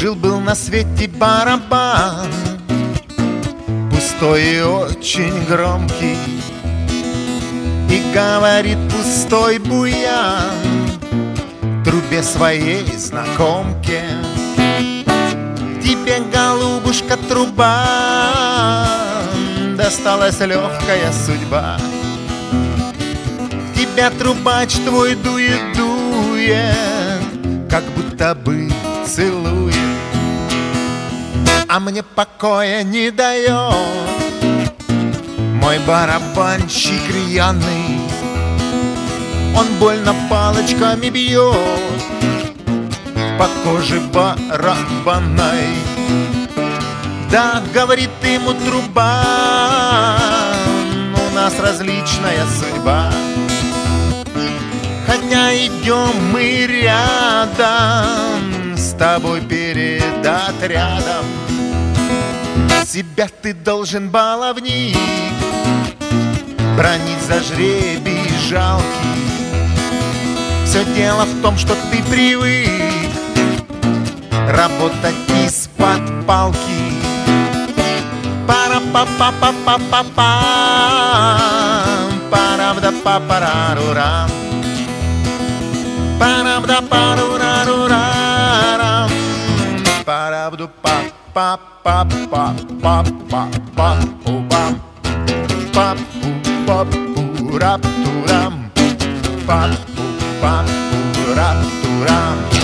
Жил-был на свете барабан, пустой и очень громкий, и говорит пустой буян трубе своей знакомке: тебе, голубушка, труба, досталась легкая судьба. Тебя трубач твой дует, как будто бы целует, а мне покоя не дает мой барабанщик рьяный. Он больно палочками бьет по коже барабанной. Да, говорит ему труба, у нас различная судьба, хотя идем мы рядом с тобой перед отрядом. Себя ты должен, баловник, бронить за жребий жалкий. Все дело в том, что ты привык работать из-под палки. Пара-па-па-па-па-па-пам, парам-да-па-парарурам, парам-да-парурарурарам, парам-ду-па-па-па-па-па-па-па-пам, папу-папу-раптурам, папу-папу-раптурам.